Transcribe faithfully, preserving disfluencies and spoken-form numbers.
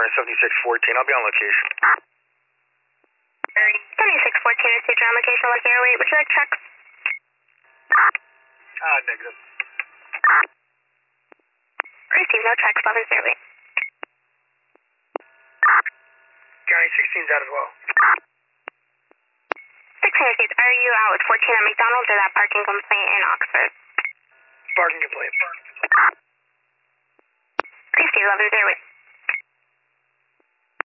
County seventy-six fourteen. I'll be on location. seventy-six fourteen is your on location, Lucky Airway. Would you like checks? Ah, negative. Receive no checks, Lovers Airway. County sixteen's out as well. sixteen received. Are you out with fourteen at McDonald's or that parking complaint in Oxford? Parking complaint. Receive, Lovers Airway.